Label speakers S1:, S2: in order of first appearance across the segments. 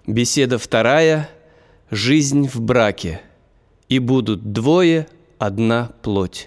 S1: Беседа вторая. Жизнь в браке. И будут двое, одна плоть.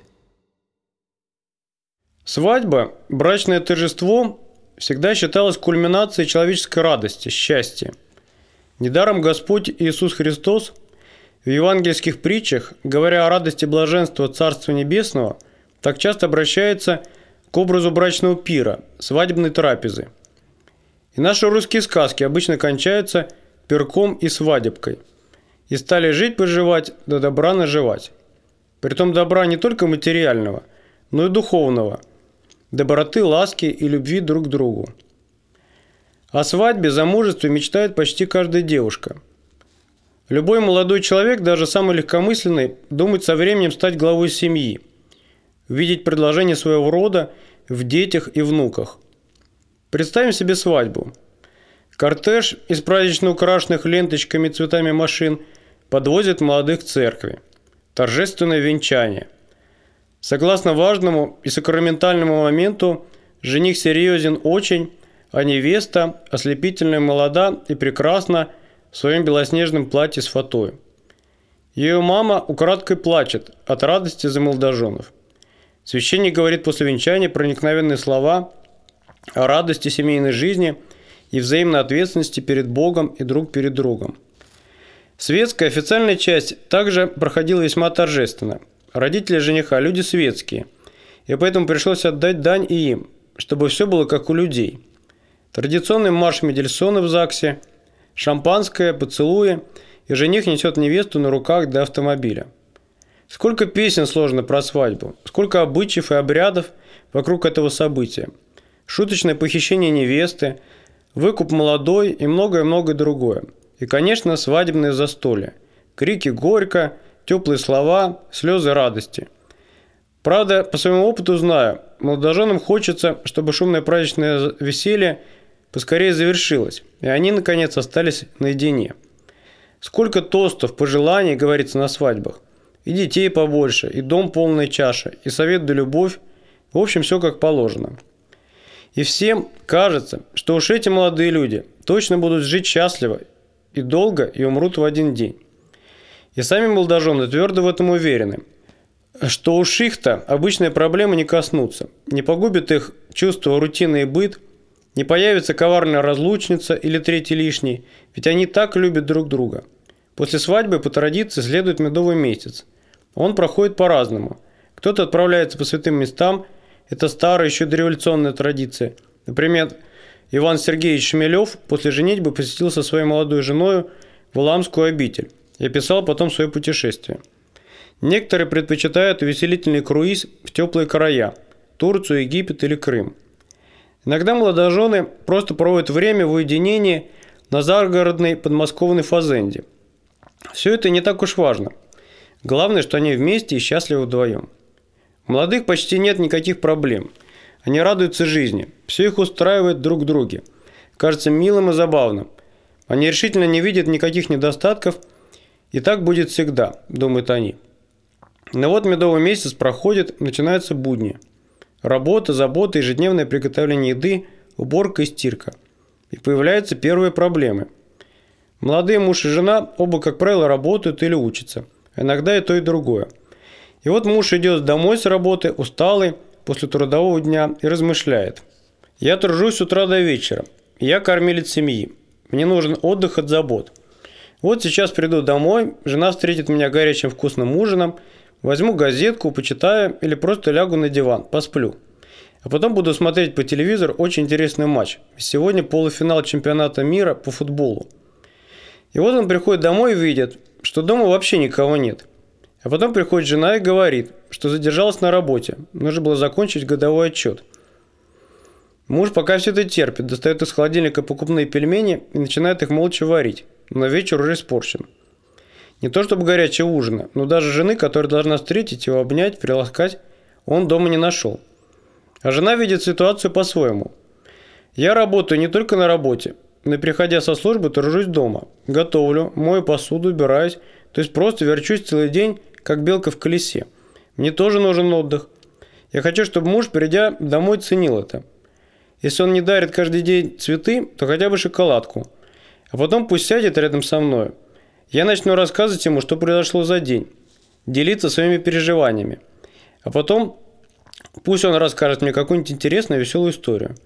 S2: Свадьба, брачное торжество, всегда считалось кульминацией человеческой радости, счастья. Недаром Господь Иисус Христос в евангельских притчах, говоря о радости блаженства Царства Небесного, так часто обращается к образу брачного пира, свадебной трапезы. И наши русские сказки обычно кончаются пирком и свадебкой. И стали жить-поживать, да добра наживать. Притом добра не только материального, но и духовного, доброты, ласки и любви друг к другу. О свадьбе, замужестве мечтает почти каждая девушка. Любой молодой человек, даже самый легкомысленный, думает со временем стать главой семьи, видеть предложение своего рода в детях и внуках. Представим себе свадьбу. Кортеж из празднично украшенных ленточками и цветами машин подвозит молодых к церкви. Торжественное венчание. Согласно важному и сакраментальному моменту, жених серьезен очень, а невеста ослепительно молода и прекрасна в своем белоснежном платье с фатой. Ее мама украдкой плачет от радости за молодоженов. Священник говорит после венчания проникновенные слова о радости семейной жизни и взаимной ответственности перед Богом и друг перед другом. Светская официальная часть также проходила весьма торжественно. Родители жениха – люди светские, и поэтому пришлось отдать дань и им, чтобы все было как у людей. Традиционный марш Мендельсона в ЗАГСе, шампанское, поцелуи, и жених несет невесту на руках до автомобиля. Сколько песен сложно про свадьбу, сколько обычаев и обрядов вокруг этого события. Шуточное похищение невесты, выкуп молодой и многое-многое другое. И, конечно, свадебное застолье. Крики горько, теплые слова, слезы радости. Правда, по своему опыту знаю, молодоженам хочется, чтобы шумное праздничное веселье поскорее завершилось, и они, наконец, остались наедине. Сколько тостов, пожеланий говорится на свадьбах. И детей побольше, и дом полная чаша, и совет да любовь. В общем, все как положено. И всем кажется, что уж эти молодые люди точно будут жить счастливо и долго, и умрут в один день. И сами молодожены твердо в этом уверены, что уж их-то обычные проблемы не коснутся, не погубит их чувство рутины и быт, не появится коварная разлучница или третий лишний, ведь они так любят друг друга. После свадьбы по традиции следует медовый месяц. Он проходит по-разному. Кто-то отправляется по святым местам, это старая еще дореволюционная традиция. Например, Иван Сергеевич Шмелев после женитьбы посетил со своей молодой женой Валаамскую обитель и описал потом свое путешествие. Некоторые предпочитают увеселительный круиз в теплые края – Турцию, Египет или Крым. Иногда молодожены просто проводят время в уединении на загородной подмосковной фазенде. Все это не так уж важно. Главное, что они вместе и счастливы вдвоем. У молодых почти нет никаких проблем. Они радуются жизни. Все их устраивает друг в друге. Кажется милым и забавным. Они решительно не видят никаких недостатков. И так будет всегда, думают они. Но вот медовый месяц проходит, начинаются будни. Работа, забота, ежедневное приготовление еды, уборка и стирка. И появляются первые проблемы. Молодые муж и жена оба, как правило, работают или учатся. Иногда и то, и другое. И вот муж идет домой с работы, усталый, после трудового дня, и размышляет. Я тружусь с утра до вечера. Я кормилец семьи. Мне нужен отдых от забот. Вот сейчас приду домой, жена встретит меня горячим вкусным ужином, возьму газетку, почитаю или просто лягу на диван, посплю. А потом буду смотреть по телевизору очень интересный матч. Сегодня полуфинал чемпионата мира по футболу. И вот он приходит домой и видит, что дома вообще никого нет. А потом приходит жена и говорит, что задержалась на работе. Нужно было закончить годовой отчет. Муж пока все это терпит, достает из холодильника покупные пельмени и начинает их молча варить. Но вечер уже испорчен. Не то чтобы горячего ужина, но даже жены, которая должна встретить его, обнять, приласкать, он дома не нашел. А жена видит ситуацию по-своему. Я работаю не только на работе, но и приходя со службы, тружусь дома. Готовлю, мою посуду, убираюсь, то есть просто верчусь целый день, как белка в колесе. Мне тоже нужен отдых. Я хочу, чтобы муж, придя домой, ценил это. Если он не дарит каждый день цветы, то хотя бы шоколадку. А потом пусть сядет рядом со мной. Я начну рассказывать ему, что произошло за день, делиться своими переживаниями. А потом пусть он расскажет мне какую-нибудь интересную, веселую историю.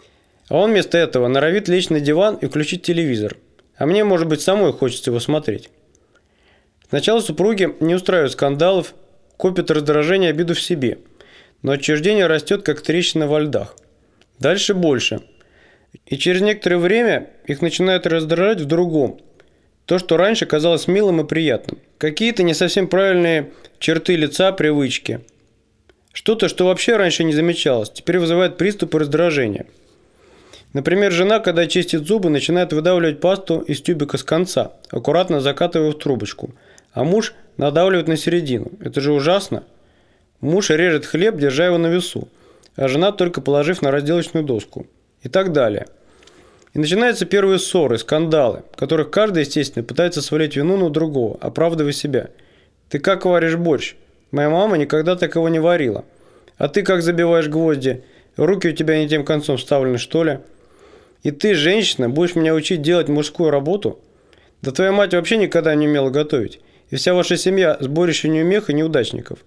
S2: А он вместо этого норовит лечь на диван и включить телевизор. А мне, может быть, самой хочется его смотреть. Сначала супруги не устраивают скандалов, копят раздражение и обиду в себе. Но отчуждение растет, как трещина во льдах. Дальше больше. И через некоторое время их начинает раздражать в другом. То, что раньше казалось милым и приятным. Какие-то не совсем правильные черты лица, привычки. Что-то, что вообще раньше не замечалось, теперь вызывает приступы раздражения. Например, жена, когда чистит зубы, начинает выдавливать пасту из тюбика с конца, аккуратно закатывая в трубочку. А муж надавливает на середину. Это же ужасно. Муж режет хлеб, держа его на весу, а жена только положив на разделочную доску. И так далее. И начинаются первые ссоры, скандалы, в которых каждый, естественно, пытается свалить вину на другого, оправдывая себя. «Ты как варишь борщ? Моя мама никогда такого не варила. А ты как забиваешь гвозди? Руки у тебя не тем концом вставлены, что ли? И ты, женщина, будешь меня учить делать мужскую работу? Да твоя мать вообще никогда не умела готовить. И вся ваша семья – сборище неумех и неудачников».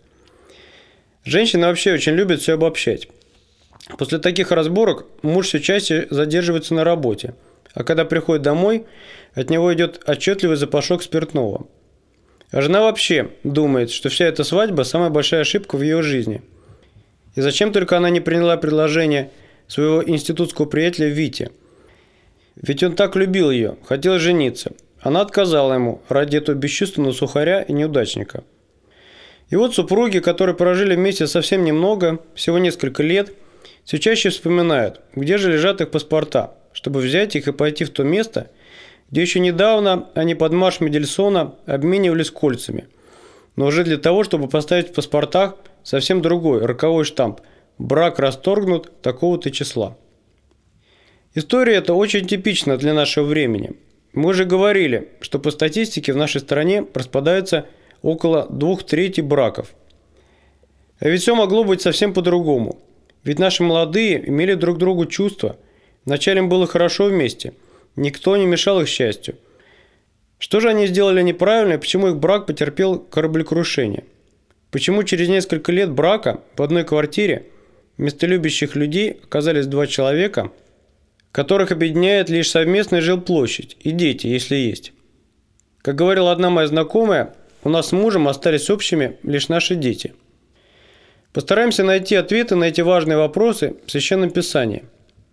S2: Женщины вообще очень любят все обобщать. После таких разборок муж все чаще задерживается на работе, а когда приходит домой, от него идет отчетливый запашок спиртного. А жена вообще думает, что вся эта свадьба – самая большая ошибка в ее жизни. И зачем только она не приняла предложение своего институтского приятеля Вити? Ведь он так любил ее, хотел жениться. Она отказала ему ради этого бесчувственного сухаря и неудачника. И вот супруги, которые прожили вместе совсем немного, всего несколько лет, все чаще вспоминают, где же лежат их паспорта, чтобы взять их и пойти в то место, где еще недавно они под марш Мендельсона обменивались кольцами, но уже для того, чтобы поставить в паспортах совсем другой, роковой штамп – брак расторгнут такого-то числа. История эта очень типична для нашего времени. Мы же говорили, что по статистике в нашей стране распадается около 2/3 браков. А ведь все могло быть совсем по-другому. Ведь наши молодые имели друг другу чувства. Вначале им было хорошо вместе. Никто не мешал их счастью. Что же они сделали неправильно и почему их брак потерпел кораблекрушение? Почему через несколько лет брака в одной квартире вместо любящих людей оказались два человека, которых объединяет лишь совместная жилплощадь и дети, если есть? Как говорила одна моя знакомая, у нас с мужем остались общими лишь наши дети. Постараемся найти ответы на эти важные вопросы в Священном Писании.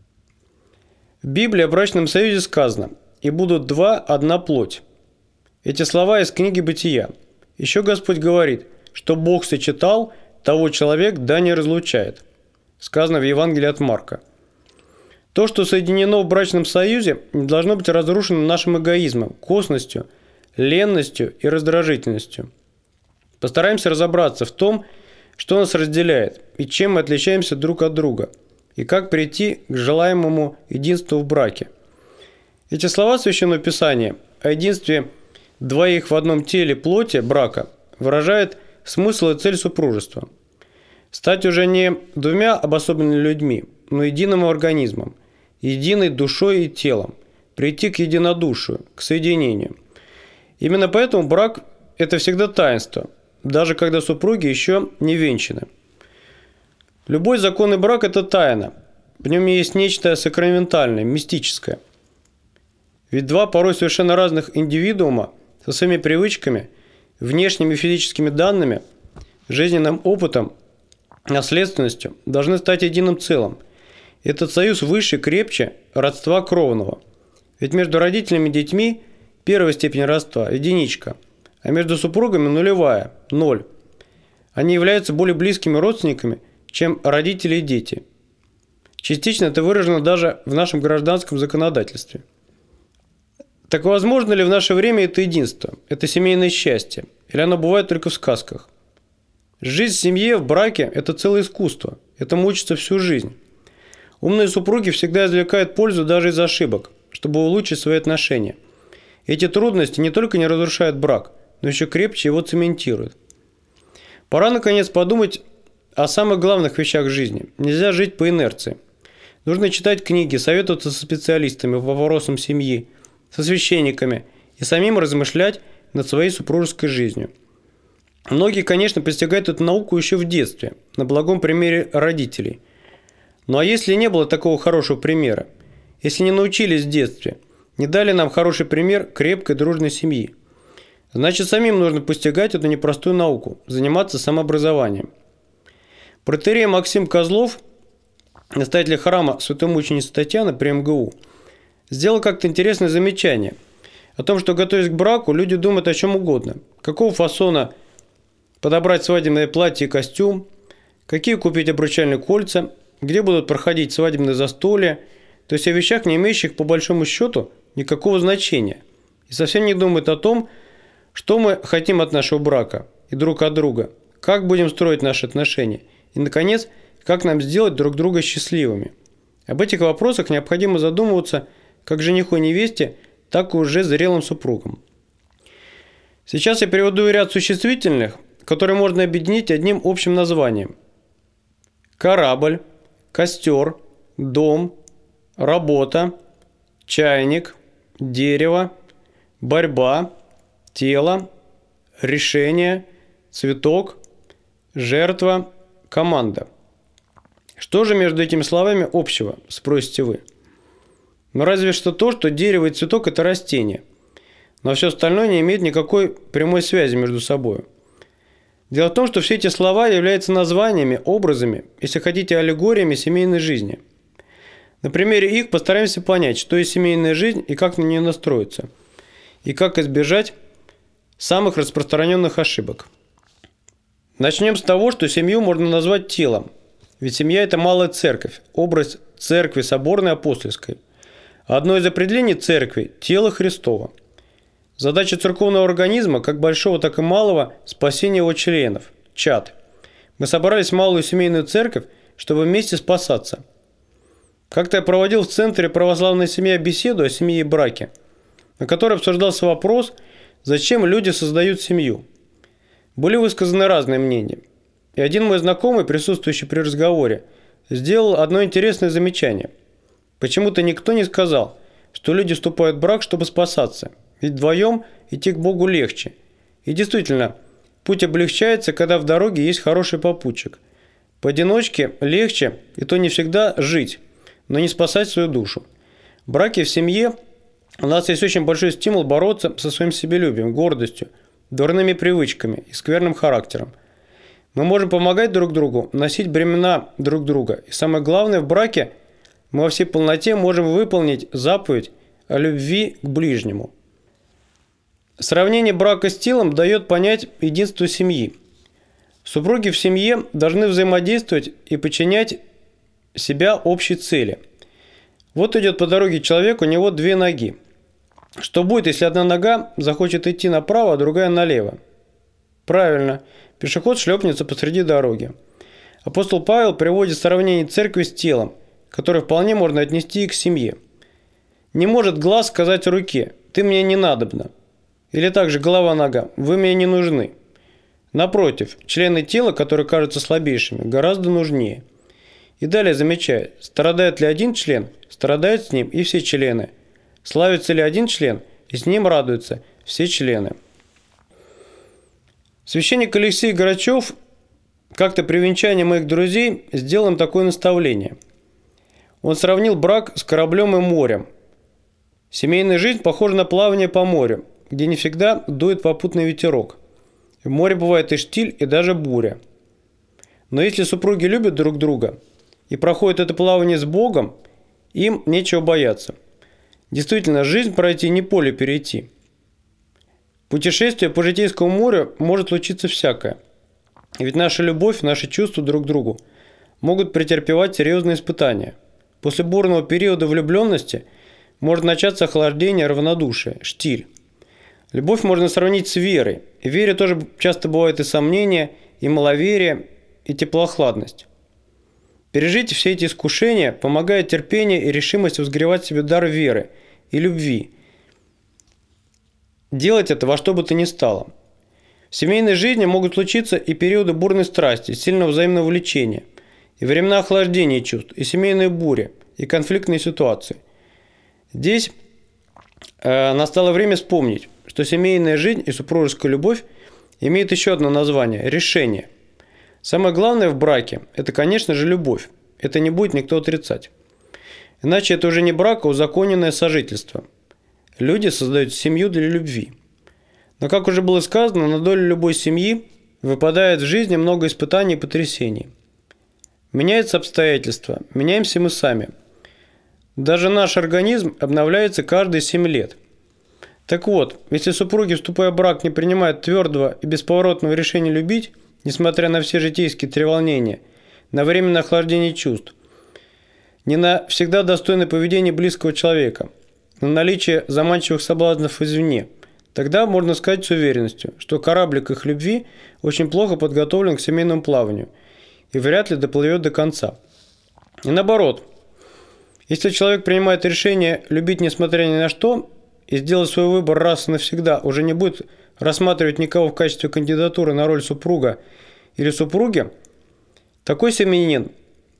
S2: В Библии о брачном союзе сказано: «И будут два, одна плоть». Эти слова из книги Бытия. Еще Господь говорит, что Бог сочетал, того человек да не разлучает. Сказано в Евангелии от Марка. То, что соединено в брачном союзе, не должно быть разрушено нашим эгоизмом, косностью, ленностью и раздражительностью. Постараемся разобраться в том, что нас разделяет и чем мы отличаемся друг от друга, и как прийти к желаемому единству в браке. Эти слова Священного Писания о единстве двоих в одном теле плоти брака выражают смысл и цель супружества. Стать уже не двумя обособленными людьми, но единым организмом, единой душой и телом, прийти к единодушию, к соединению. Именно поэтому брак – это всегда таинство, даже когда супруги еще не венчаны. Любой законный брак – это тайна. В нем есть нечто сакраментальное, мистическое. Ведь два порой совершенно разных индивидуума со своими привычками, внешними физическими данными, жизненным опытом, наследственностью должны стать единым целым. Этот союз выше, крепче родства кровного. Ведь между родителями и детьми первая степень родства – единичка, а между супругами – нулевая – 0. Они являются более близкими родственниками, чем родители и дети. Частично это выражено даже в нашем гражданском законодательстве. Так возможно ли в наше время это единство, это семейное счастье, или оно бывает только в сказках? Жизнь в семье, в браке – это целое искусство, этому учатся всю жизнь. Умные супруги всегда извлекают пользу даже из ошибок, чтобы улучшить свои отношения. Эти трудности не только не разрушают брак, но еще крепче его цементируют. Пора, наконец, подумать о самых главных вещах жизни. Нельзя жить по инерции. Нужно читать книги, советоваться со специалистами по вопросам семьи, со священниками и самим размышлять над своей супружеской жизнью. Многие, конечно, постигают эту науку еще в детстве, на благом примере родителей. Ну а если не было такого хорошего примера, если не научились в детстве, не дали нам хороший пример крепкой дружной семьи, значит, самим нужно постигать эту непростую науку, заниматься самообразованием. Протоиерей Максим Козлов, настоятель храма святой мученицы Татьяны при МГУ, сделал как-то интересное замечание о том, что, готовясь к браку, люди думают о чем угодно. Какого фасона подобрать свадебное платье и костюм, какие купить обручальные кольца, где будут проходить свадебные застолья, то есть о вещах, не имеющих по большому счету никакого значения. И совсем не думают о том, что мы хотим от нашего брака и друг от друга, как будем строить наши отношения и, наконец, как нам сделать друг друга счастливыми. Об этих вопросах необходимо задумываться как жениху и невесте, так и уже зрелым супругам. Сейчас я приведу ряд существительных, которые можно объединить одним общим названием. Корабль, костер, дом, работа, чайник, дерево, борьба, тело, решение, цветок, жертва, команда. Что же между этими словами общего, спросите вы? Ну разве что то, что дерево и цветок – это растения, но все остальное не имеет никакой прямой связи между собой. Дело в том, что все эти слова являются названиями, образами, если хотите, аллегориями семейной жизни. На примере их постараемся понять, что есть семейная жизнь и как на нее настроиться, и как избежать самых распространенных ошибок. Начнем с того, что семью можно назвать телом, ведь семья – это малая церковь, образ церкви соборной апостольской. Одно из определений церкви – тело Христово. Задача церковного организма, как большого, так и малого, спасение его членов, чад. Мы собрались в малую семейную церковь, чтобы вместе спасаться. Как-то я проводил в центре «Православная семья» беседу о семье и браке, на которой обсуждался вопрос, зачем люди создают семью. Были высказаны разные мнения. И один мой знакомый, присутствующий при разговоре, сделал одно интересное замечание. Почему-то никто не сказал, что люди вступают в брак, чтобы спасаться. Ведь вдвоем идти к Богу легче. И действительно, путь облегчается, когда в дороге есть хороший попутчик. Поодиночке легче, и то не всегда жить, но не спасать свою душу. В браке, в семье у нас есть очень большой стимул бороться со своим себелюбием, гордостью, дурными привычками и скверным характером. Мы можем помогать друг другу, носить бремена друг друга. И самое главное, в браке мы во всей полноте можем выполнить заповедь о любви к ближнему. Сравнение брака с телом дает понять единство семьи. Супруги в семье должны взаимодействовать и подчинять себя общей цели. Вот идет по дороге человек, у него две ноги. Что будет, если одна нога захочет идти направо, а другая налево? Правильно, пешеход шлепнется посреди дороги. Апостол Павел приводит сравнение церкви с телом, которое вполне можно отнести и к семье. Не может глаз сказать руке: «Ты мне не надобна». Или также голова-нога: «Вы мне не нужны». Напротив, члены тела, которые кажутся слабейшими, гораздо нужнее. И далее замечает: страдает ли один член, страдают с ним и все члены. Славится ли один член, и с ним радуются все члены. Священник Алексей Грачев как-то при венчании моих друзей сделал им такое наставление. Он сравнил брак с кораблем и морем. Семейная жизнь похожа на плавание по морю, где не всегда дует попутный ветерок. В море бывает и штиль, и даже буря. Но если супруги любят друг друга и проходят это плавание с Богом, им нечего бояться. Действительно, жизнь пройти не поле перейти. Путешествие по житейскому морю может случиться всякое. Ведь наша любовь, наши чувства друг к другу могут претерпевать серьезные испытания. После бурного периода влюбленности может начаться охлаждение, равнодушие, штиль. Любовь можно сравнить с верой. И в вере тоже часто бывает и сомнения, и маловерие, и теплохладность. Пережить все эти искушения помогает терпение и решимость возгревать себе дар веры и любви. Делать это во что бы то ни стало. В семейной жизни могут случиться и периоды бурной страсти, сильного взаимного влечения, и времена охлаждения чувств, и семейные бури, и конфликтные ситуации. Здесь настало время вспомнить, что семейная жизнь и супружеская любовь имеют еще одно название – решение. Самое главное в браке – это, конечно же, любовь. Это не будет никто отрицать. Иначе это уже не брак, а узаконенное сожительство. Люди создают семью для любви. Но, как уже было сказано, на долю любой семьи выпадает в жизни много испытаний и потрясений. Меняются обстоятельства, меняемся мы сами. Даже наш организм обновляется каждые 7 лет. Так вот, если супруги, вступая в брак, не принимают твердого и бесповоротного решения любить, несмотря на все житейские треволнения, на временное охлаждение чувств, не на всегда достойное поведение близкого человека, на наличие заманчивых соблазнов извне, тогда можно сказать с уверенностью, что кораблик их любви очень плохо подготовлен к семейному плаванию и вряд ли доплывет до конца. И наоборот, если человек принимает решение любить несмотря ни на что и сделать свой выбор раз и навсегда, уже не будет рассматривать никого в качестве кандидатуры на роль супруга или супруги, такой семьянин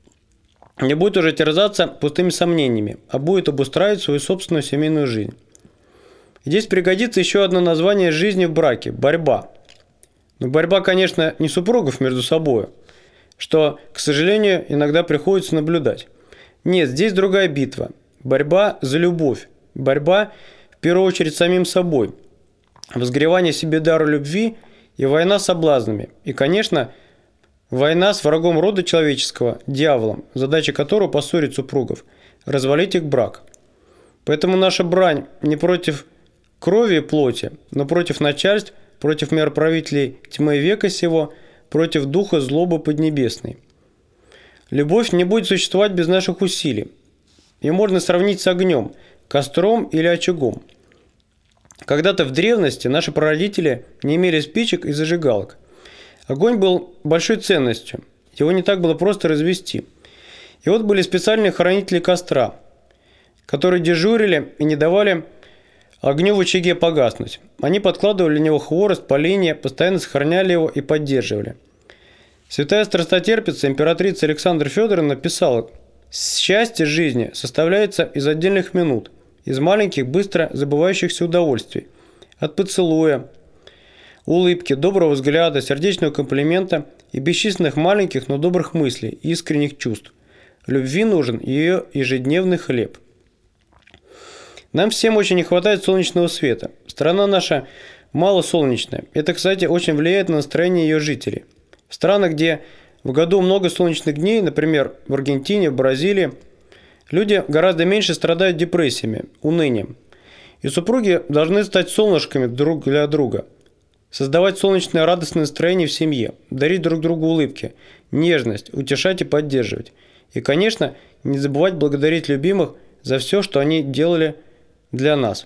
S2: не будет уже терзаться пустыми сомнениями, а будет обустраивать свою собственную семейную жизнь. Здесь пригодится еще одно название жизни в браке – борьба. Но борьба, конечно, не супругов между собой, что, к сожалению, иногда приходится наблюдать. Нет, здесь другая битва. Борьба за любовь. Борьба, в первую очередь, с самим собой. Возгревание себе дара любви и война с соблазнами. И, конечно, война с врагом рода человеческого, дьяволом, задача которого поссорить супругов, развалить их брак. Поэтому наша брань не против крови и плоти, но против начальств, против мироправителей тьмы века сего, против духа злобы поднебесной. Любовь не будет существовать без наших усилий. Ее можно сравнить с огнем, костром или очагом. Когда-то в древности наши прародители не имели спичек и зажигалок. Огонь был большой ценностью, его не так было просто развести. И вот были специальные хранители костра, которые дежурили и не давали огню в очаге погаснуть. Они подкладывали в него хворост, поленья, постоянно сохраняли его и поддерживали. Святая страстотерпица императрица Александра Федоровна писала: «Счастье жизни составляется из отдельных минут, из маленьких, быстро забывающихся удовольствий, от поцелуя, улыбки, доброго взгляда, сердечного комплимента и бесчисленных маленьких, но добрых мыслей и искренних чувств. Любви нужен ее ежедневный хлеб». Нам всем очень не хватает солнечного света. Страна наша малосолнечная. Это, кстати, очень влияет на настроение ее жителей. В странах, где в году много солнечных дней, например, в Аргентине, в Бразилии, люди гораздо меньше страдают депрессиями, унынием. И супруги должны стать солнышками друг для друга, создавать солнечное радостное настроение в семье, дарить друг другу улыбки, нежность, утешать и поддерживать. И, конечно, не забывать благодарить любимых за все, что они делали для нас.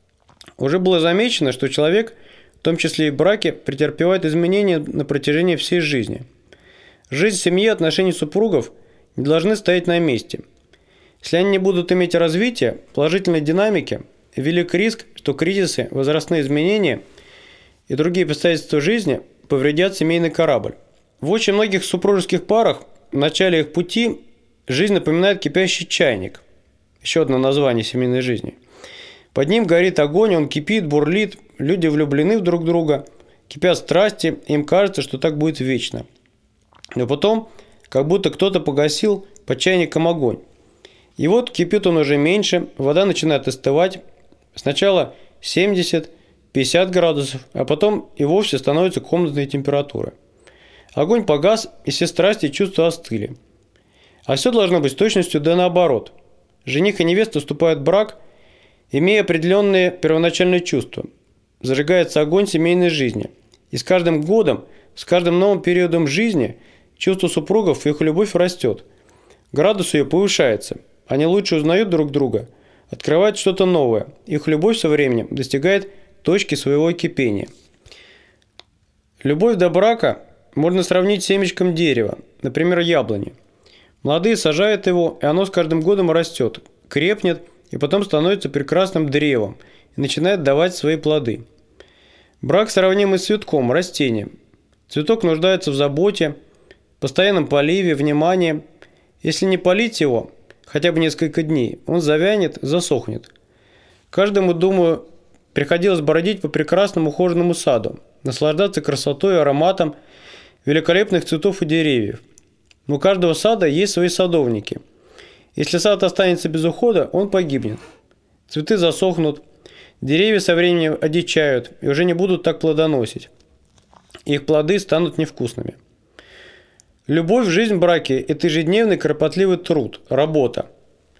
S2: Уже было замечено, что человек, в том числе и в браке, претерпевает изменения на протяжении всей жизни. Жизнь семьи и отношения супругов не должны стоять на месте. Если они не будут иметь развития, положительной динамики, велик риск, что кризисы, возрастные изменения и другие обстоятельства жизни повредят семейный корабль. В очень многих супружеских парах в начале их пути жизнь напоминает кипящий чайник. Еще одно название семейной жизни. Под ним горит огонь, он кипит, бурлит, люди влюблены в друг друга, кипят страсти, им кажется, что так будет вечно. Но потом, как будто кто-то погасил под чайником огонь. И вот кипит он уже меньше, вода начинает остывать. Сначала 70-50 градусов, а потом и вовсе становится комнатной температуры. Огонь погас, и все страсти и чувства остыли. А все должно быть с точностью да наоборот. Жених и невеста вступают в брак, имея определенные первоначальные чувства. Зажигается огонь семейной жизни. И с каждым годом, с каждым новым периодом жизни чувство супругов и их любовь растет. Градус ее повышается. Они лучше узнают друг друга, открывают что-то новое. Их любовь со временем достигает точки своего кипения. Любовь до брака можно сравнить с семечком дерева, например, яблони. Молодые сажают его, и оно с каждым годом растет, крепнет и потом становится прекрасным древом и начинает давать свои плоды. Брак сравнимый с цветком, растением. Цветок нуждается в заботе, постоянном поливе, внимании. Если не полить его хотя бы несколько дней, он завянет, засохнет. Каждому, думаю, приходилось бродить по прекрасному ухоженному саду, наслаждаться красотой и ароматом великолепных цветов и деревьев. Но у каждого сада есть свои садовники. Если сад останется без ухода, он погибнет. Цветы засохнут, деревья со временем одичают и уже не будут так плодоносить. Их плоды станут невкусными. Любовь, жизнь в браке – это ежедневный кропотливый труд, работа.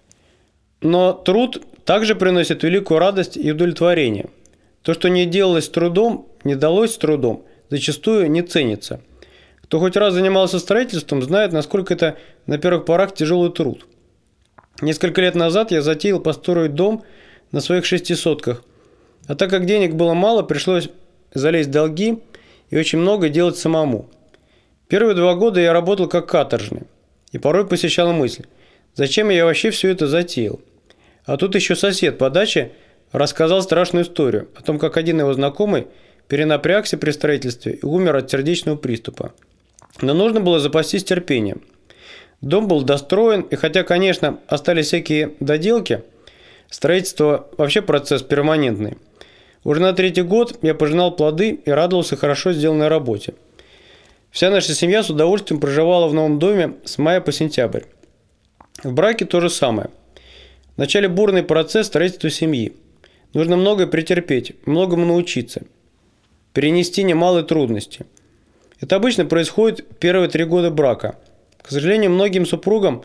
S2: Но труд также приносит великую радость и удовлетворение. То, что не делалось с трудом, не далось с трудом, зачастую не ценится. Кто хоть раз занимался строительством, знает, насколько это на первых порах тяжелый труд. Несколько лет назад я затеял построить дом на своих 6 сотках. А так как денег было мало, пришлось залезть в долги и очень много делать самому. Первые 2 года я работал как каторжный. И порой посещала мысль, зачем я вообще все это затеял. А тут еще сосед по даче рассказал страшную историю о том, как один его знакомый перенапрягся при строительстве и умер от сердечного приступа. Но нужно было запастись терпением. Дом был достроен, и хотя, конечно, остались всякие доделки, строительство вообще процесс перманентный. Уже на 3-й год я пожинал плоды и радовался хорошо сделанной работе. Вся наша семья с удовольствием проживала в новом доме с мая по сентябрь. В браке то же самое. Вначале бурный процесс строительства семьи. Нужно многое претерпеть, многому научиться, перенести немалые трудности. Это обычно происходит первые 3 года брака. К сожалению, многим супругам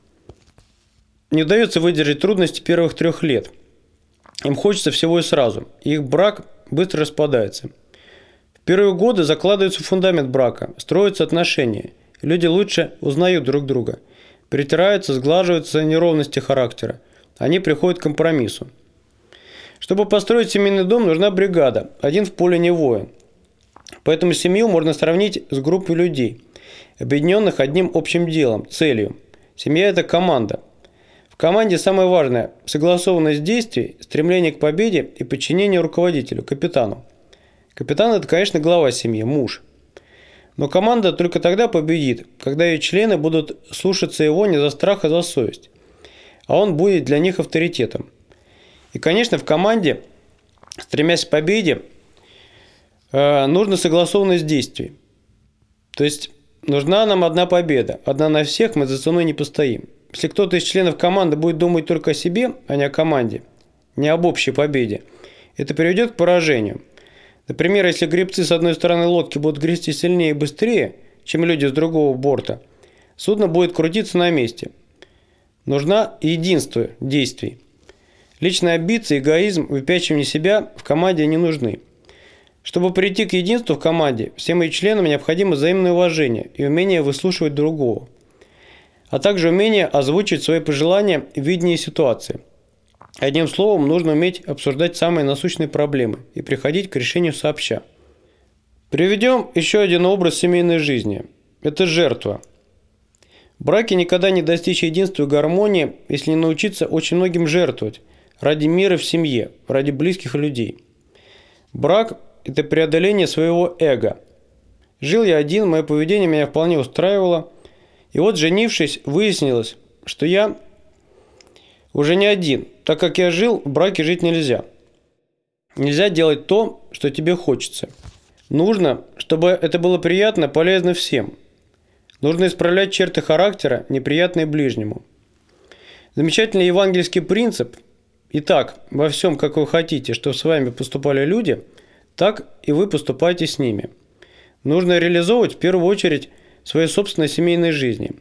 S2: не удается выдержать трудности первых 3 лет. Им хочется всего и сразу, и их брак быстро распадается. В первые годы закладывается фундамент брака, строятся отношения. Люди лучше узнают друг друга, притираются, сглаживаются неровности характера. Они приходят к компромиссу. Чтобы построить семейный дом, нужна бригада. Один в поле не воин. Поэтому семью можно сравнить с группой людей, объединенных одним общим делом, целью. Семья – это команда. В команде самое важное – согласованность действий, стремление к победе и подчинение руководителю, капитану. Капитан – это, конечно, глава семьи, муж. Но команда только тогда победит, когда ее члены будут слушаться его не за страх, а за совесть. А он будет для них авторитетом. И, конечно, в команде, стремясь к победе, нужна согласованность действий. То есть нужна нам одна победа. Одна на всех, мы за ценой не постоим. Если кто-то из членов команды будет думать только о себе, а не о команде, не об общей победе, это приведет к поражению. Например, если гребцы с одной стороны лодки будут грести сильнее и быстрее, чем люди с другого борта, судно будет крутиться на месте. Нужно единство действий. Личные амбиции, эгоизм, выпячивание себя в команде не нужны. Чтобы прийти к единству в команде, всем ее членам необходимо взаимное уважение и умение выслушивать другого, а также умение озвучивать свои пожелания и видение ситуации. Одним словом, нужно уметь обсуждать самые насущные проблемы и приходить к решению сообща. Приведем еще один образ семейной жизни. Это жертва. В браке никогда не достичь единства и гармонии, если не научиться очень многим жертвовать ради мира в семье, ради близких людей. Брак – это преодоление своего эго. Жил я один, мое поведение меня вполне устраивало. И вот, женившись, выяснилось, что я уже не один. Так как я жил, в браке жить нельзя. Нельзя делать то, что тебе хочется. Нужно, чтобы это было приятно, полезно всем. Нужно исправлять черты характера, неприятные ближнему. Замечательный евангельский принцип. Итак, во всем, как вы хотите, чтобы с вами поступали люди, так и вы поступайте с ними. Нужно реализовывать в первую очередь в своей собственной семейной жизни.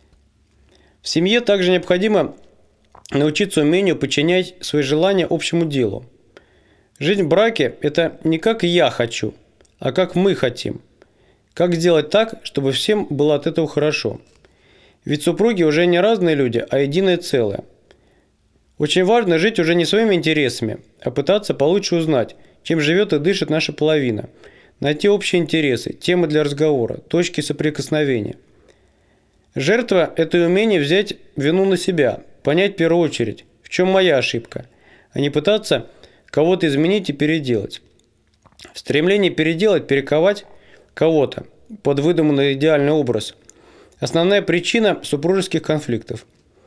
S2: В семье также необходимо научиться умению подчинять свои желания общему делу. Жизнь в браке – это не как я хочу, а как мы хотим. Как сделать так, чтобы всем было от этого хорошо? Ведь супруги уже не разные люди, а единое целое. Очень важно жить уже не своими интересами, а пытаться получше узнать, чем живет и дышит наша половина, найти общие интересы, темы для разговора, точки соприкосновения. Жертва – это и умение взять вину на себя, понять в первую очередь, в чем моя ошибка, а не пытаться кого-то изменить и переделать. В стремлении переделать, перековать кого-то под выдуманный идеальный образ – основная причина супружеских конфликтов.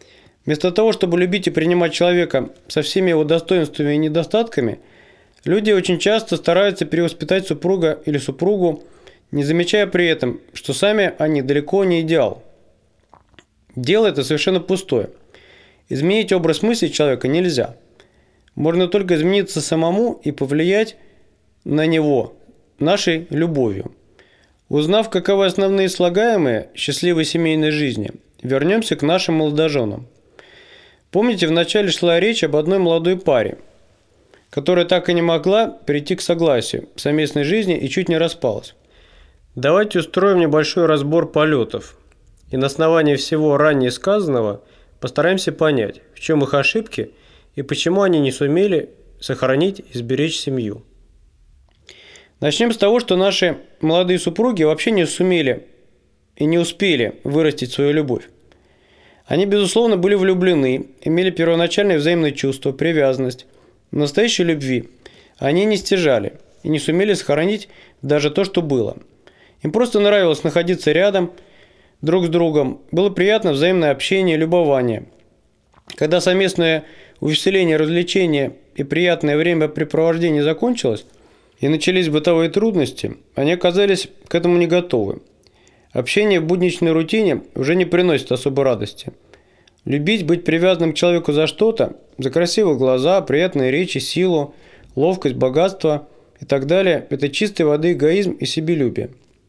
S2: Вместо того, чтобы любить и принимать человека со всеми его достоинствами и недостатками, люди очень часто стараются перевоспитать супруга или супругу, не замечая при этом, что сами они далеко не идеал. Дело это совершенно пустое. Изменить образ мысли человека нельзя. Можно только измениться самому и повлиять на него нашей любовью. Узнав, каковы основные слагаемые счастливой семейной жизни, вернемся к нашим молодоженам. Помните, вначале шла речь об одной молодой паре, которая так и не могла прийти к согласию в совместной жизни и чуть не распалась. Давайте устроим небольшой разбор полетов. И на основании всего ранее сказанного постараемся понять, в чем их ошибки и почему они не сумели сохранить и сберечь семью. Начнем с того, что наши молодые супруги вообще не сумели и не успели вырастить свою любовь. Они, безусловно, были влюблены, имели первоначальные взаимные чувства, привязанность. Но настоящей любви они не стяжали и не сумели сохранить даже то, что было. Им просто нравилось находиться рядом друг с другом, было приятно взаимное общение, любование. Когда совместное увеселение, развлечение и приятное времяпрепровождение закончилось, и начались бытовые трудности, они оказались к этому не готовы. Общение в будничной рутине уже не приносит особой радости. Любить, быть привязанным к человеку за что-то, за красивые глаза, приятные речи, силу, ловкость, богатство и так далее – это чистой воды эгоизм и себелюбие.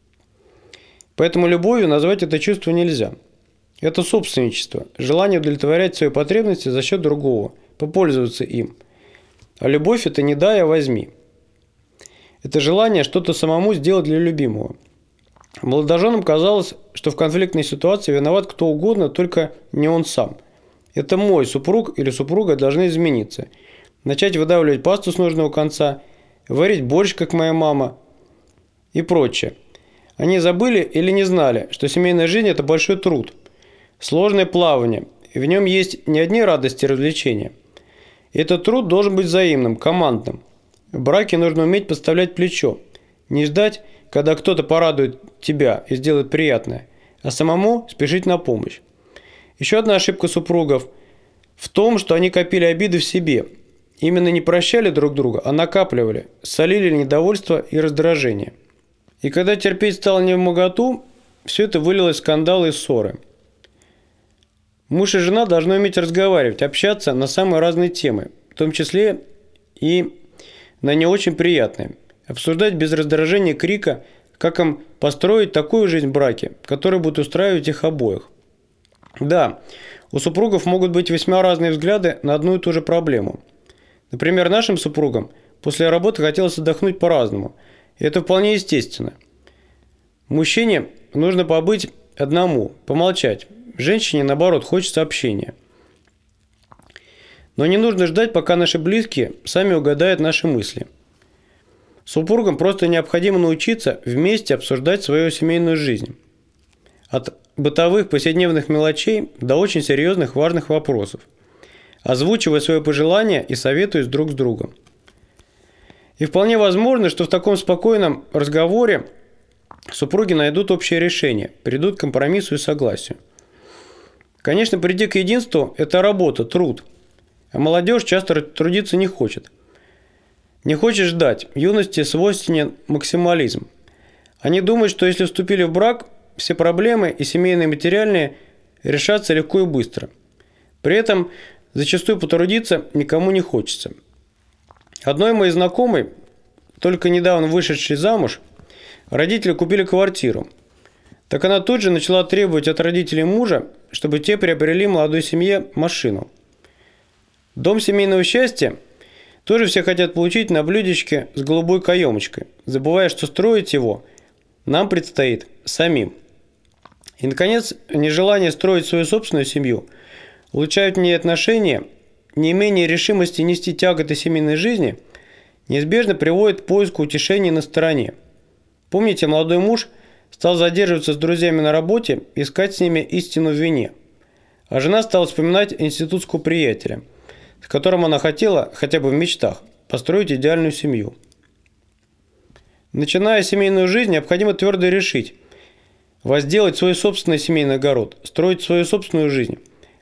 S2: Поэтому любовью назвать это чувство нельзя. Это собственничество, желание удовлетворять свои потребности за счет другого, попользоваться им. А любовь – это не дай, а возьми. Это желание что-то самому сделать для любимого. Молодоженам казалось, что в конфликтной ситуации виноват кто угодно, только не он сам. Это мой супруг или супруга должны измениться. Начать выдавливать пасту с нужного конца, варить борщ, как моя мама и прочее. Они забыли или не знали, что семейная жизнь – это большой труд, сложное плавание, и в нем есть не одни радости и развлечения. И этот труд должен быть взаимным, командным. В браке нужно уметь подставлять плечо, не ждать, когда кто-то порадует тебя и сделает приятное, а самому спешить на помощь. Еще одна ошибка супругов в том, что они копили обиды в себе. Именно не прощали друг друга, а накапливали, солили недовольство и раздражение. И когда терпеть стало невмоготу, все это вылилось в скандалы и ссоры. Муж и жена должны уметь разговаривать, общаться на самые разные темы, в том числе и на не очень приятные. Обсуждать без раздражения крика, как им построить такую жизнь в браке, которая будет устраивать их обоих. Да, у супругов могут быть весьма разные взгляды на одну и ту же проблему. Например, нашим супругам после работы хотелось отдохнуть по-разному. И это вполне естественно. Мужчине нужно побыть одному, помолчать. Женщине, наоборот, хочется общения. Но не нужно ждать, пока наши близкие сами угадают наши мысли. Супругам просто необходимо научиться вместе обсуждать свою семейную жизнь. От бытовых повседневных мелочей до очень серьезных важных вопросов. Озвучивая свои пожелания и советуясь друг с другом. И вполне возможно, что в таком спокойном разговоре супруги найдут общее решение, придут к компромиссу и согласию. Конечно, прийти к единству – это работа, труд. А молодежь часто трудиться не хочет. Не хочет ждать. Юности свойственен максимализм. Они думают, что если вступили в брак, все проблемы, и семейные, и материальные, решатся легко и быстро. При этом зачастую потрудиться никому не хочется. Одной моей знакомой, только недавно вышедшей замуж, родители купили квартиру. Так она тут же начала требовать от родителей мужа, чтобы те приобрели молодой семье машину. Дом семейного счастья тоже все хотят получить на блюдечке с голубой каемочкой, забывая, что строить его нам предстоит самим. И, наконец, нежелание строить свою собственную семью улучшают в ней отношения, неимение решимости нести тяготы семейной жизни неизбежно приводит к поиску утешения на стороне. Помните, молодой муж стал задерживаться с друзьями на работе, искать с ними истину в вине. А жена стала вспоминать институтского приятеля, с которым она хотела, хотя бы в мечтах, построить идеальную семью. Начиная семейную жизнь, необходимо твердо решить возделать свой собственный семейный огород, строить свою собственную жизнь,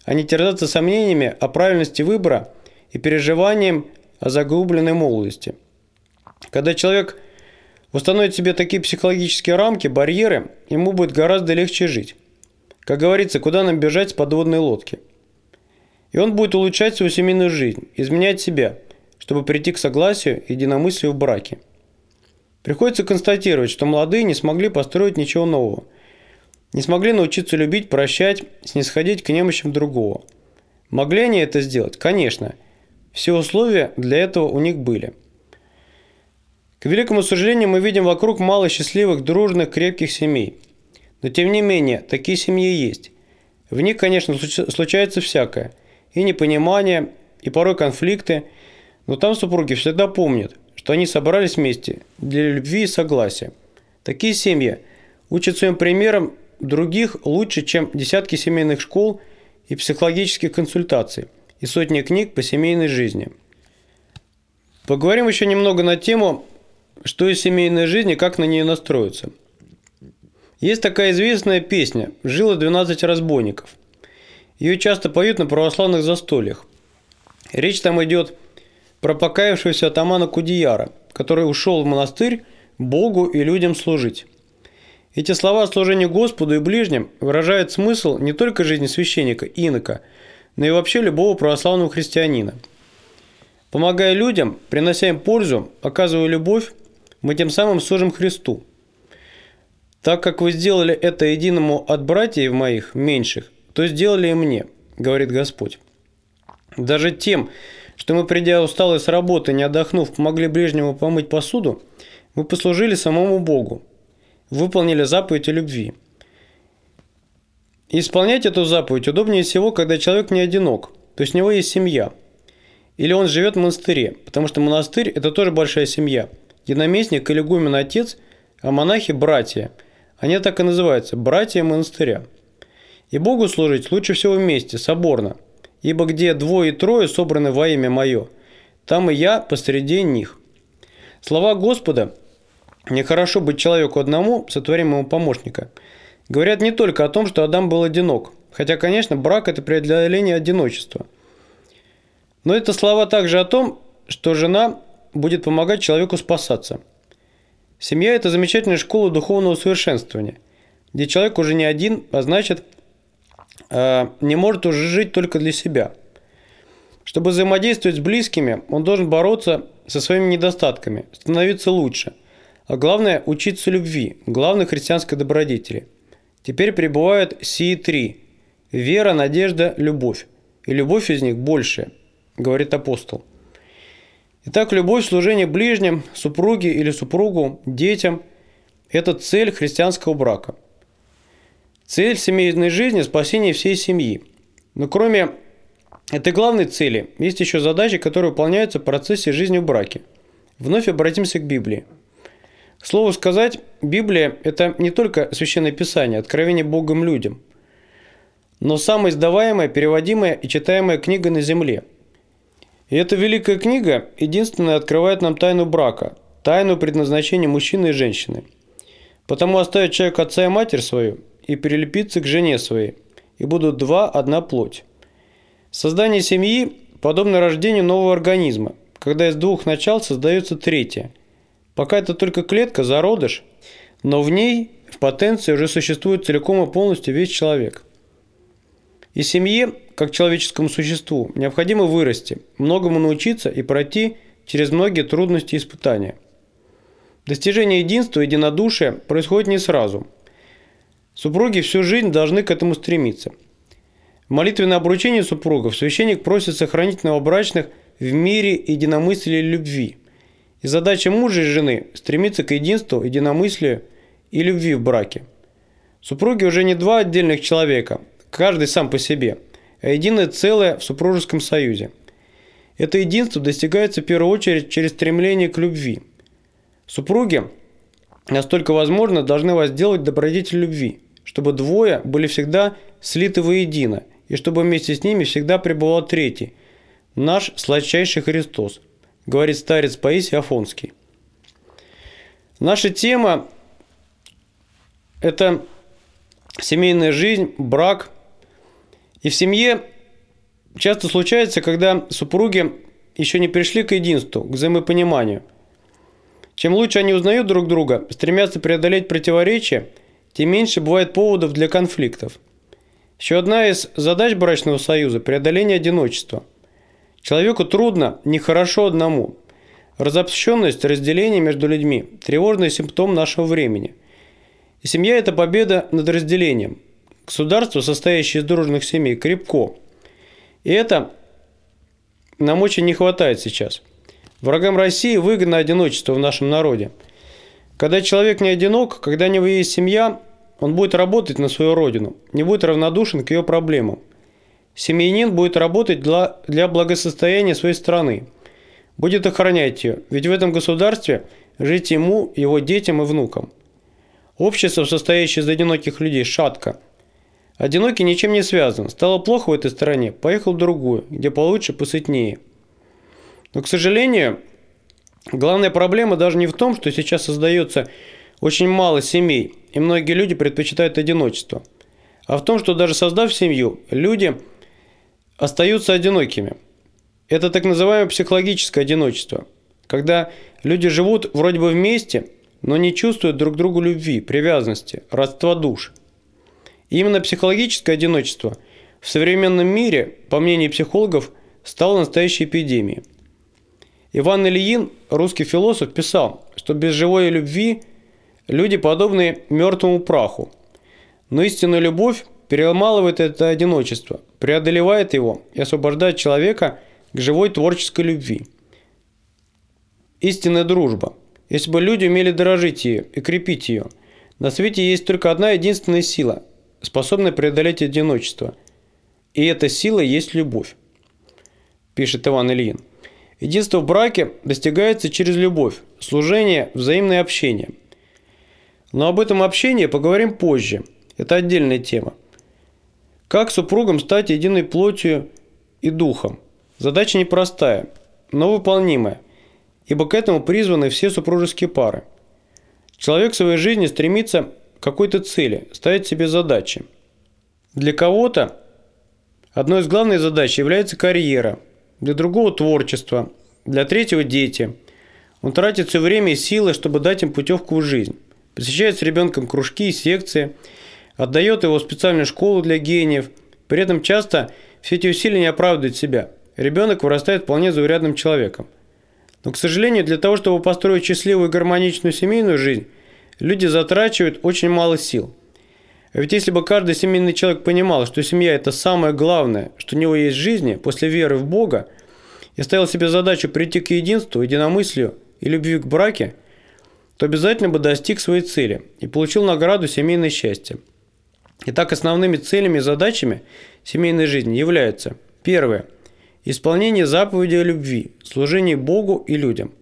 S2: а не терзаться сомнениями о правильности выбора и переживанием о загубленной молодости. Когда человек установит себе такие психологические рамки, барьеры, ему будет гораздо легче жить. Как говорится, куда нам бежать с подводной лодки? И он будет улучшать свою семейную жизнь, изменять себя, чтобы прийти к согласию и единомыслию в браке. Приходится констатировать, что молодые не смогли построить ничего нового, не смогли научиться любить, прощать, снисходить к немощам другого. Могли они это сделать? Конечно. Все условия для этого у них были. К великому сожалению, мы видим вокруг мало счастливых, дружных, крепких семей. Но тем не менее, такие семьи есть. В них, конечно, случается всякое. И непонимание, и порой конфликты. Но там супруги всегда помнят, что они собрались вместе для любви и согласия. Такие семьи учат своим примером других лучше, чем десятки семейных школ и психологических консультаций, и сотни книг по семейной жизни. Поговорим еще немного на тему, что из семейной жизни, как на нее настроиться. Есть такая известная песня «Жило 12 разбойников». Ее часто поют на православных застольях. Речь там идет про покаявшегося атамана Кудеяра, который ушел в монастырь Богу и людям служить. Эти слова о служении Господу и ближним выражают смысл не только жизни священника, инока, но и вообще любого православного христианина. Помогая людям, принося им пользу, оказывая любовь, мы тем самым служим Христу. Так как вы сделали это единому от братьев моих, меньших, то сделали и мне, говорит Господь. Даже тем, что мы, придя усталые с работы, не отдохнув, помогли ближнему помыть посуду, мы послужили самому Богу, выполнили заповедь о любви. И исполнять эту заповедь удобнее всего, когда человек не одинок, то есть у него есть семья. Или он живет в монастыре, потому что монастырь – это тоже большая семья. Единоместник или игумен – отец, а монахи – братья. Они так и называются – братья монастыря. И Богу служить лучше всего вместе, соборно. Ибо где двое и трое собраны во имя Мое, там и я посреди них. Слова Господа «Нехорошо быть человеку одному, сотворим ему помощника» говорят не только о том, что Адам был одинок, хотя, конечно, брак – это преодоление одиночества. Но это слова также о том, что жена будет помогать человеку спасаться. Семья – это замечательная школа духовного совершенствования, где человек уже не один, а значит, не может уже жить только для себя. Чтобы взаимодействовать с близкими, он должен бороться со своими недостатками, становиться лучше, а главное – учиться любви, главной христианской добродетели. Теперь пребывают сии три – вера, надежда, любовь, и любовь из них большая, говорит апостол. Итак, любовь, служение ближним, супруге или супругу, детям – это цель христианского брака. Цель семейной жизни – спасение всей семьи. Но кроме этой главной цели, есть еще задачи, которые выполняются в процессе жизни в браке. Вновь обратимся к Библии. К слову сказать, Библия – это не только Священное Писание, откровение Богом людям, но самая издаваемая, переводимая и читаемая книга на земле. И эта великая книга единственная открывает нам тайну брака, тайну предназначения мужчины и женщины. Потому оставит человек отца и матерь свою и прилепится к жене своей, и будут два одна плоть. Создание семьи подобно рождению нового организма, когда из двух начал создается третье. Пока это только клетка, зародыш, но в ней в потенции уже существует целиком и полностью весь человек. И семье, как человеческому существу, необходимо вырасти, многому научиться и пройти через многие трудности и испытания. Достижение единства и единодушия происходит не сразу. Супруги всю жизнь должны к этому стремиться. В молитвенное обручение супругов священник просит сохранить новобрачных в мире единомыслия и любви. И задача мужа и жены – стремиться к единству, единомыслию и любви в браке. Супруги уже не два отдельных человека, каждый сам по себе, а единое целое в супружеском союзе. Это единство достигается в первую очередь через стремление к любви. Супруги, насколько возможно, должны возделать добродетель любви, чтобы двое были всегда слиты воедино, и чтобы вместе с ними всегда пребывал третий, наш сладчайший Христос, говорит старец Паисий Афонский. Наша тема – это семейная жизнь, брак. И в семье часто случается, когда супруги еще не пришли к единству, к взаимопониманию. Чем лучше они узнают друг друга, стремятся преодолеть противоречия, тем меньше бывает поводов для конфликтов. Еще одна из задач брачного союза – преодоление одиночества. Человеку трудно, нехорошо одному. Разобщенность, разделение между людьми – тревожный симптом нашего времени. И семья – это победа над разделением. Государство, состоящее из дружных семей, крепко. И это нам очень не хватает сейчас. Врагам России выгодно одиночество в нашем народе. Когда человек не одинок, когда у него есть семья, он будет работать на свою родину, не будет равнодушен к ее проблемам. Семьянин будет работать для благосостояния своей страны, будет охранять ее, ведь в этом государстве жить ему, его детям и внукам. Общество, состоящее из одиноких людей, шатко. Одинокий ничем не связан. Стало плохо в этой стране, поехал в другую, где получше, посытнее. Но, к сожалению, главная проблема даже не в том, что сейчас создается очень мало семей, и многие люди предпочитают одиночество, а в том, что даже создав семью, люди остаются одинокими. Это так называемое психологическое одиночество, когда люди живут вроде бы вместе, но не чувствуют друг к другу любви, привязанности, родства душ. И именно психологическое одиночество в современном мире, по мнению психологов, стало настоящей эпидемией. Иван Ильин, русский философ, писал, что без живой любви люди подобны мертвому праху. Но истинная любовь переломалывает это одиночество, преодолевает его и освобождает человека к живой творческой любви. Истинная дружба. Если бы люди умели дорожить ее и крепить ее, на свете есть только одна единственная сила, способная преодолеть одиночество. И эта сила есть любовь, пишет Иван Ильин. Единство в браке достигается через любовь, служение, взаимное общение. Но об этом общении поговорим позже. Это отдельная тема. Как супругам стать единой плотью и духом? Задача непростая, но выполнимая, ибо к этому призваны все супружеские пары. Человек в своей жизни стремится к какой-то цели, ставит себе задачи. Для кого-то одной из главных задач является карьера, для другого творчество, для третьего дети. Он тратит все время и силы, чтобы дать им путевку в жизнь. Посещает с ребенком кружки и секции, отдает его в специальную школу для гениев. При этом часто все эти усилия не оправдывают себя. Ребенок вырастает вполне заурядным человеком. Но, к сожалению, для того, чтобы построить счастливую и гармоничную семейную жизнь, люди затрачивают очень мало сил. А ведь если бы каждый семейный человек понимал, что семья – это самое главное, что у него есть в жизни после веры в Бога, и ставил себе задачу прийти к единству, единомыслию и любви к браке, то обязательно бы достиг своей цели и получил награду семейное счастье. Итак, основными целями и задачами семейной жизни являются: первое – исполнение заповедей о любви, служение Богу и людям.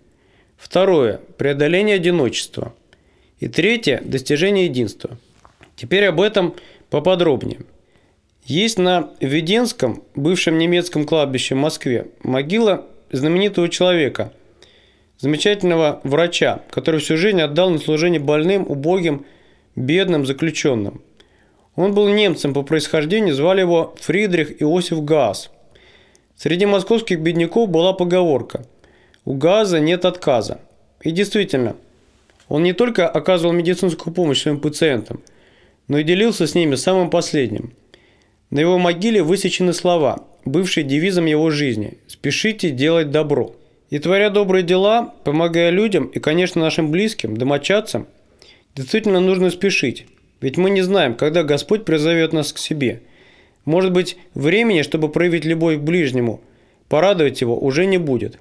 S2: Второе – преодоление одиночества. И третье – достижение единства. Теперь об этом поподробнее. Есть на Веденском, бывшем немецком кладбище в Москве, могила знаменитого человека, замечательного врача, который всю жизнь отдал на служение больным, убогим, бедным заключенным. Он был немцем по происхождению, звали его Фридрих Иосиф Гаас. Среди московских бедняков была поговорка: «У Гааза нет отказа». И действительно, он не только оказывал медицинскую помощь своим пациентам, но и делился с ними самым последним. На его могиле высечены слова, бывшие девизом его жизни: «Спешите делать добро». И творя добрые дела, помогая людям и, конечно, нашим близким, домочадцам, действительно нужно спешить. Ведь мы не знаем, когда Господь призовет нас к себе. Может быть, времени, чтобы проявить любовь к ближнему, порадовать его, уже не будет.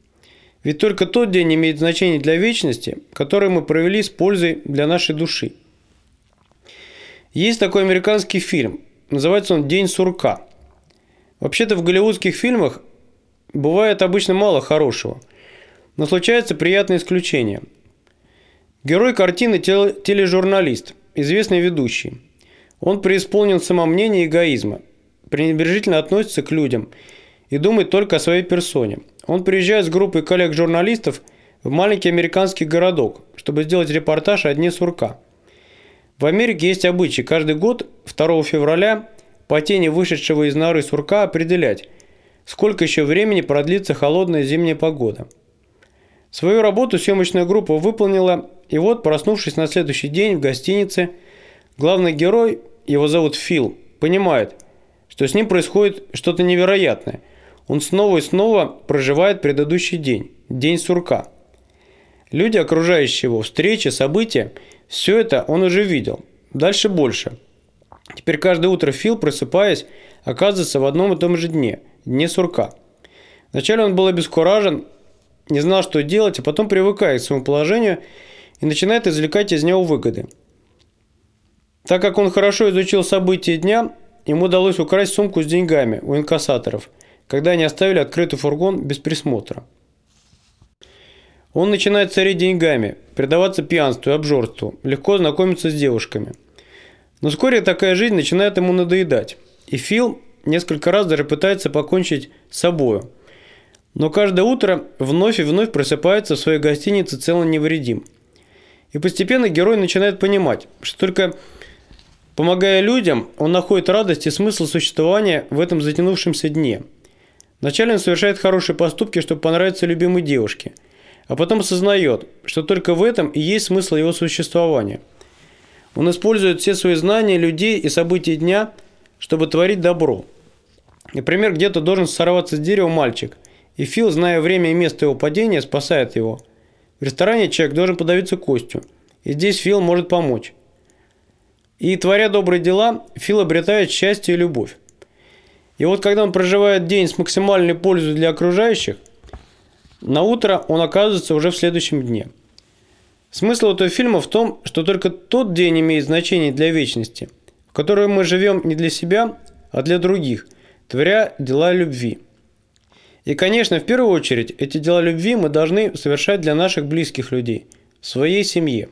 S2: Ведь только тот день имеет значение для вечности, который мы провели с пользой для нашей души. Есть такой американский фильм, называется он «День сурка». Вообще-то в голливудских фильмах бывает обычно мало хорошего, но случается приятное исключение. Герой картины – тележурналист, известный ведущий. Он преисполнен самомнения и эгоизма, пренебрежительно относится к людям и думает только о своей персоне. Он приезжает с группой коллег-журналистов в маленький американский городок, чтобы сделать репортаж о Дне сурка. В Америке есть обычай каждый год 2 февраля по тени вышедшего из норы сурка определять, сколько еще времени продлится холодная зимняя погода. Свою работу съемочная группа выполнила, и вот, проснувшись на следующий день в гостинице, главный герой, его зовут Фил, понимает, что с ним происходит что-то невероятное. Он снова и снова проживает предыдущий день, день сурка. Люди, окружающие его, встречи, события, все это он уже видел. Дальше больше. Теперь каждое утро Фил, просыпаясь, оказывается в одном и том же дне сурка. Вначале он был обескуражен, не знал, что делать, а потом привыкает к своему положению и начинает извлекать из него выгоды. Так как он хорошо изучил события дня, ему удалось украсть сумку с деньгами у инкассаторов, когда они оставили открытый фургон без присмотра. Он начинает царить деньгами, предаваться пьянству и обжорству, легко знакомиться с девушками. Но вскоре такая жизнь начинает ему надоедать, и Фил несколько раз даже пытается покончить с собою. Но каждое утро вновь и вновь просыпается в своей гостинице цел и невредим. И постепенно герой начинает понимать, что только помогая людям, он находит радость и смысл существования в этом затянувшемся дне. Вначале он совершает хорошие поступки, чтобы понравиться любимой девушке, а потом осознает, что только в этом и есть смысл его существования. Он использует все свои знания людей и событий дня, чтобы творить добро. Например, где-то должен сорваться с дерева мальчик, и Фил, зная время и место его падения, спасает его. В ресторане человек должен подавиться костью, и здесь Фил может помочь. И, творя добрые дела, Фил обретает счастье и любовь. И вот когда он проживает день с максимальной пользой для окружающих, на утро он оказывается уже в следующем дне. Смысл этого фильма в том, что только тот день имеет значение для вечности, в которой мы живем не для себя, а для других, творя дела любви. И, конечно, в первую очередь, эти дела любви мы должны совершать для наших близких людей, в своей семье.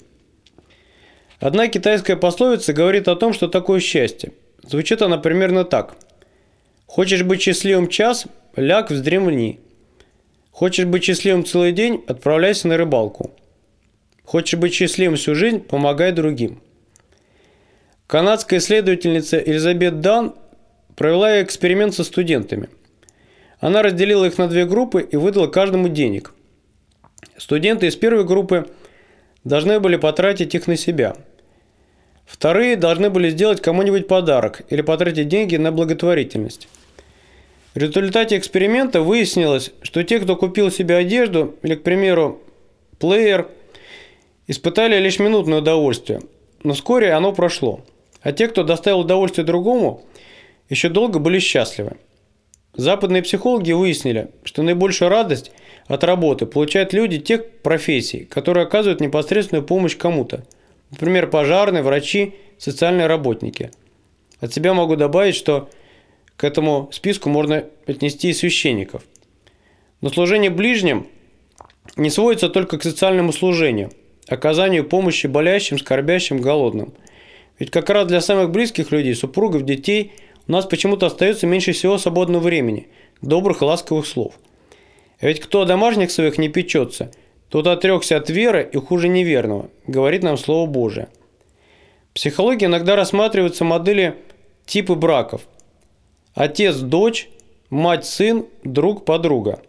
S2: Одна китайская пословица говорит о том, что такое счастье. Звучит она примерно так. «Хочешь быть счастливым час? Ляг, вздремни. Хочешь быть счастливым целый день? Отправляйся на рыбалку. Хочешь быть счастливым всю жизнь? Помогай другим». Канадская исследовательница Элизабет Дан провела эксперимент со студентами. Она разделила их на две группы и выдала каждому денег. Студенты из первой группы должны были потратить их на себя. Вторые должны были сделать кому-нибудь подарок или потратить деньги на благотворительность. В результате эксперимента выяснилось, что те, кто купил себе одежду или, к примеру, плеер, испытали лишь минутное удовольствие, но вскоре оно прошло. А те, кто доставил удовольствие другому, еще долго были счастливы. Западные психологи выяснили, что наибольшую радость от работы получают люди тех профессий, которые оказывают непосредственную помощь кому-то. Например, пожарные, врачи, социальные работники. От себя могу добавить, что к этому списку можно отнести и священников. Но служение ближним не сводится только к социальному служению, оказанию помощи болящим, скорбящим, голодным. Ведь как раз для самых близких людей, супругов, детей, у нас почему-то остается меньше всего свободного времени, добрых и ласковых слов. А ведь кто о домашних своих не печется, тот отрекся от веры и хуже неверного, говорит нам Слово Божие. В психологии иногда рассматриваются модели типы браков. Отец-дочь, мать-сын, друг-подруга.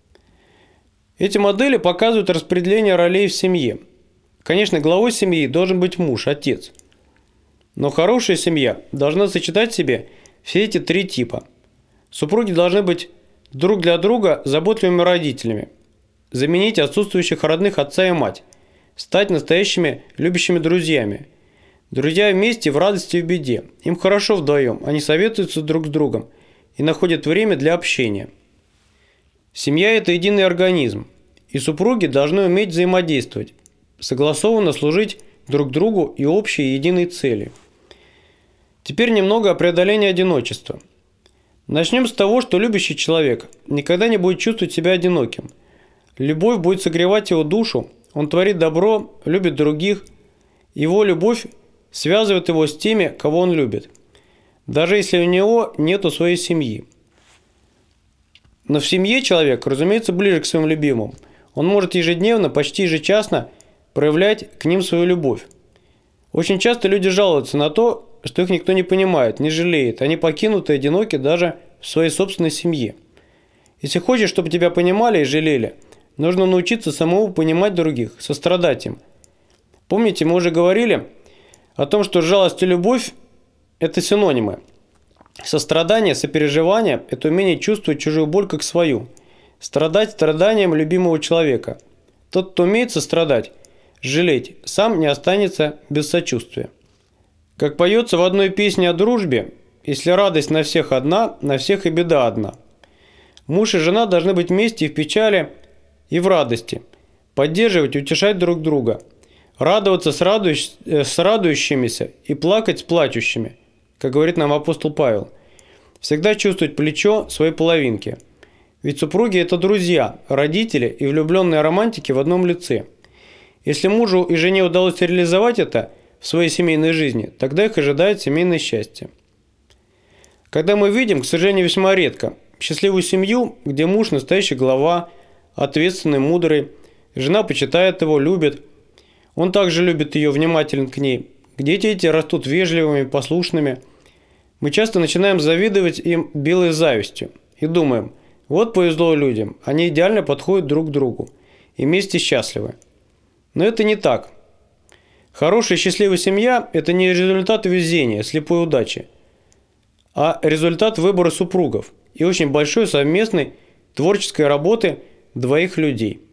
S2: Эти модели показывают распределение ролей в семье. Конечно, главой семьи должен быть муж, отец. Но хорошая семья должна сочетать в себе все эти три типа. Супруги должны быть друг для друга заботливыми родителями, заменить отсутствующих родных отца и мать, стать настоящими любящими друзьями. Друзья вместе в радости и в беде. Им хорошо вдвоем, они советуются друг с другом и находят время для общения. Семья – это единый организм, и супруги должны уметь взаимодействовать, согласованно служить друг другу и общей единой цели. Теперь немного о преодолении одиночества. Начнем с того, что любящий человек никогда не будет чувствовать себя одиноким. Любовь будет согревать его душу, он творит добро, любит других. Его любовь связывает его с теми, кого он любит, даже если у него нету своей семьи. Но в семье человек, разумеется, ближе к своим любимым. Он может ежедневно, почти ежечасно проявлять к ним свою любовь. Очень часто люди жалуются на то, что их никто не понимает, не жалеет, они покинуты и одиноки даже в своей собственной семье. Если хочешь, чтобы тебя понимали и жалели, нужно научиться самому понимать других, сострадать им. Помните, мы уже говорили о том, что жалость и любовь – это синонимы. Сострадание, сопереживание – это умение чувствовать чужую боль как свою. Страдать страданием любимого человека. Тот, кто умеет сострадать, жалеть, сам не останется без сочувствия. Как поется в одной песне о дружбе, если радость на всех одна, на всех и беда одна. Муж и жена должны быть вместе и в печали, и в радости, поддерживать и утешать друг друга, радоваться с радующимися и плакать с плачущими, как говорит нам апостол Павел. Всегда чувствовать плечо своей половинки. Ведь супруги – это друзья, родители и влюбленные романтики в одном лице. Если мужу и жене удалось реализовать это в своей семейной жизни, тогда их ожидает семейное счастье. Когда мы видим, к сожалению, весьма редко, счастливую семью, где муж – настоящий глава, ответственный, мудрый, жена почитает его, любит, он также любит ее, внимателен к ней, где дети растут вежливыми, послушными, мы часто начинаем завидовать им белой завистью и думаем, вот повезло людям, они идеально подходят друг к другу и вместе счастливы. Но это не так. Хорошая и счастливая семья – это не результат везения, слепой удачи, а результат выбора супругов и очень большой совместной творческой работы двоих людей.